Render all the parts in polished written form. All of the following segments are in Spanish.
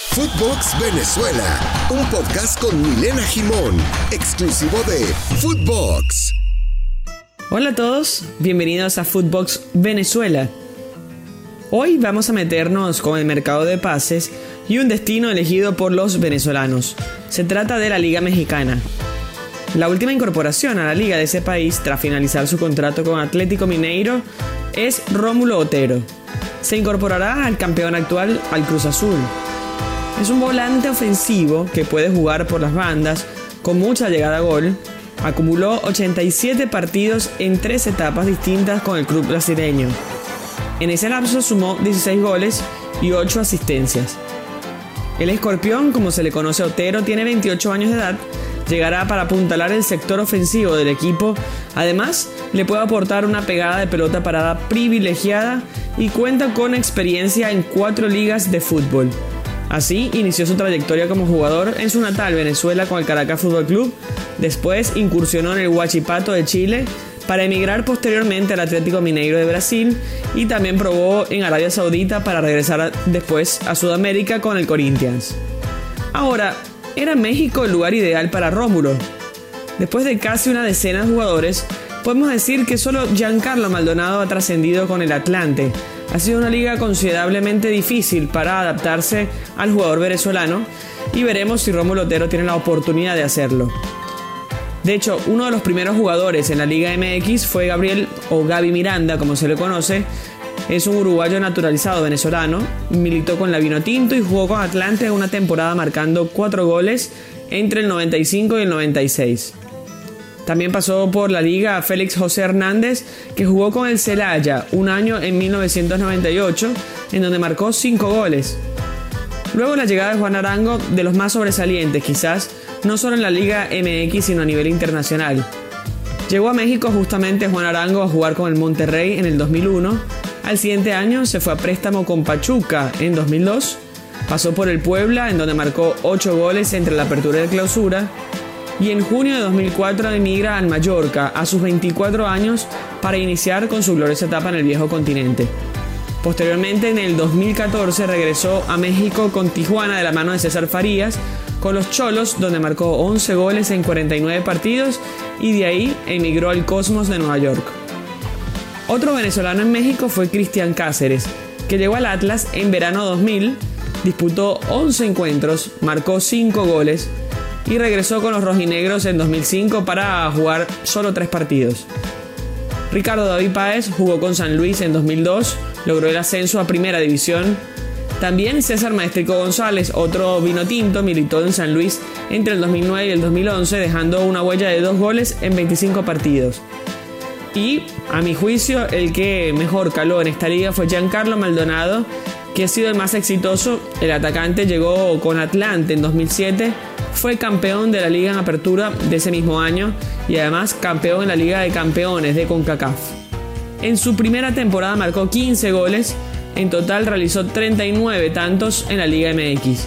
Footbox Venezuela, un podcast con Milena Gimón, exclusivo de Footbox. Hola a todos, bienvenidos a Footbox Venezuela. Hoy vamos a meternos con el mercado de pases y un destino elegido por los venezolanos. Se trata de la Liga Mexicana. La última incorporación a la liga de ese país tras finalizar su contrato con Atlético Mineiro es Rómulo Otero. Se incorporará al campeón actual, al Cruz Azul. Es un volante ofensivo que puede jugar por las bandas con mucha llegada a gol. Acumuló 87 partidos en 3 etapas distintas con el club brasileño. En ese lapso sumó 16 goles y 8 asistencias. El escorpión, como se le conoce a Otero, tiene 28 años de edad. Llegará para apuntalar el sector ofensivo del equipo. Además, le puede aportar una pegada de pelota parada privilegiada y cuenta con experiencia en 4 ligas de fútbol. Así inició su trayectoria como jugador en su natal Venezuela con el Caracas Fútbol Club. Después incursionó en el Huachipato de Chile para emigrar posteriormente al Atlético Mineiro de Brasil y también probó en Arabia Saudita para regresar después a Sudamérica con el Corinthians. Ahora, ¿era México el lugar ideal para Rómulo? Después de casi una decena de jugadores, podemos decir que solo Giancarlo Maldonado ha trascendido con el Atlante. Ha sido una liga considerablemente difícil para adaptarse al jugador venezolano y veremos si Rómulo Otero tiene la oportunidad de hacerlo. De hecho, uno de los primeros jugadores en la Liga MX fue Gabriel o Gaby Miranda, como se le conoce. Es un uruguayo naturalizado venezolano, militó con la Vinotinto y jugó con Atlante una temporada marcando 4 goles entre el 95 y el 96. También pasó por la liga Félix José Hernández, que jugó con el Celaya un año en 1998, en donde marcó 5 goles. Luego la llegada de Juan Arango, de los más sobresalientes quizás, no solo en la Liga MX sino a nivel internacional. Llegó a México justamente Juan Arango a jugar con el Monterrey en el 2001. Al siguiente año se fue a préstamo con Pachuca en 2002. Pasó por el Puebla, en donde marcó 8 goles entre la apertura y la clausura. Y en junio de 2004 emigra al Mallorca a sus 24 años para iniciar con su gloriosa etapa en el viejo continente. Posteriormente, en el 2014, regresó a México con Tijuana de la mano de César Farías, con los Cholos, donde marcó 11 goles en 49 partidos y de ahí emigró al Cosmos de Nueva York. Otro venezolano en México fue Cristian Cáceres, que llegó al Atlas en verano 2000, disputó 11 encuentros, marcó 5 goles y regresó con los rojinegros en 2005 para jugar solo 3 partidos. Ricardo David Páez jugó con San Luis en 2002, logró el ascenso a Primera División. También César Maestrico González, otro vinotinto, militó en San Luis entre el 2009 y el 2011, dejando una huella de 2 goles en 25 partidos. Y, a mi juicio, el que mejor caló en esta liga fue Giancarlo Maldonado, que ha sido el más exitoso. El atacante llegó con Atlante en 2007, fue campeón de la liga en apertura de ese mismo año y además campeón en la Liga de Campeones de CONCACAF. En su primera temporada marcó 15 goles, en total realizó 39 tantos en la Liga MX.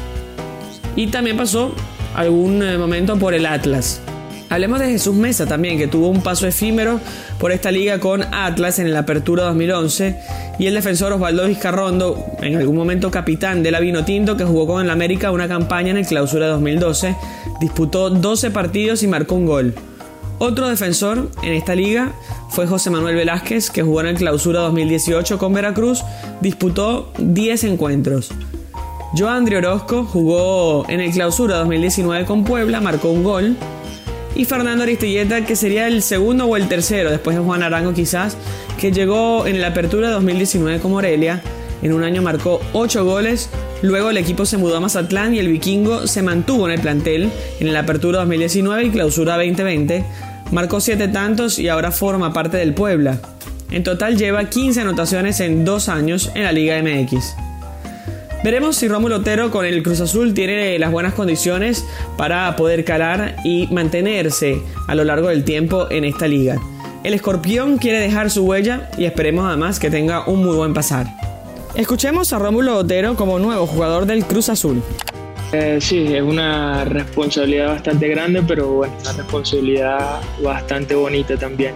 Y también pasó algún momento por el Atlas. Hablemos de Jesús Mesa también, que tuvo un paso efímero por esta liga con Atlas en la apertura 2011, y el defensor Osvaldo Vizcarrondo, en algún momento capitán de la Vinotinto, que jugó con el América una campaña en el Clausura 2012, disputó 12 partidos y marcó un gol. Otro defensor en esta liga fue José Manuel Velázquez, que jugó en el Clausura 2018 con Veracruz, disputó 10 encuentros. Joandri Orozco jugó en el Clausura 2019 con Puebla, marcó un gol. Y Fernando Aristilleta, que sería el segundo o el tercero, después de Juan Arango quizás, que llegó en la apertura 2019 con Morelia. En un año marcó 8 goles, luego el equipo se mudó a Mazatlán y el vikingo se mantuvo en el plantel en la apertura 2019 y clausura 2020. Marcó 7 tantos y ahora forma parte del Puebla. En total lleva 15 anotaciones en 2 años en la Liga MX. Veremos si Rómulo Otero con el Cruz Azul tiene las buenas condiciones para poder calar y mantenerse a lo largo del tiempo en esta liga. El escorpión quiere dejar su huella y esperemos además que tenga un muy buen pasar. Escuchemos a Rómulo Otero como nuevo jugador del Cruz Azul. Sí, es una responsabilidad bastante grande, pero bueno, una responsabilidad bastante bonita también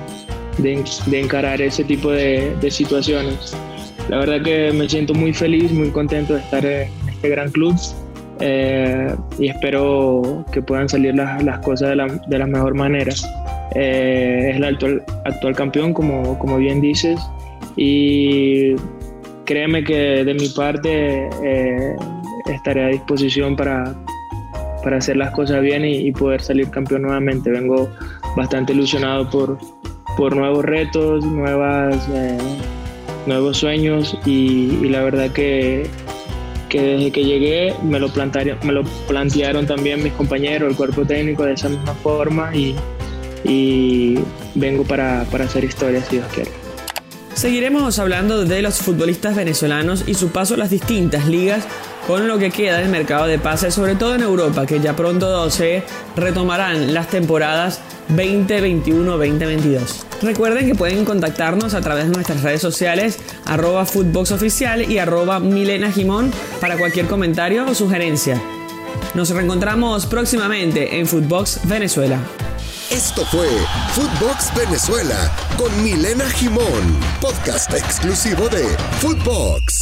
de encarar ese tipo de situaciones. La verdad que me siento muy feliz, muy contento de estar en este gran club y espero que puedan salir las cosas de la mejor manera. Es el actual campeón, como bien dices, y créeme que de mi parte estaré a disposición para hacer las cosas bien y poder salir campeón nuevamente. Vengo bastante ilusionado por nuevos retos, nuevos sueños, y la verdad que desde que llegué me lo plantearon también mis compañeros, el cuerpo técnico, de esa misma forma, y vengo para hacer historia, si Dios quiere. Seguiremos hablando de los futbolistas venezolanos y su paso a las distintas ligas con lo que queda del mercado de pases, sobre todo en Europa, que ya pronto se retomarán las temporadas 2021-2022. Recuerden que pueden contactarnos a través de nuestras redes sociales @footboxoficial y @milenagimon para cualquier comentario o sugerencia. Nos reencontramos próximamente en Footbox Venezuela. Esto fue Footbox Venezuela con Milena Gimón, podcast exclusivo de Footbox.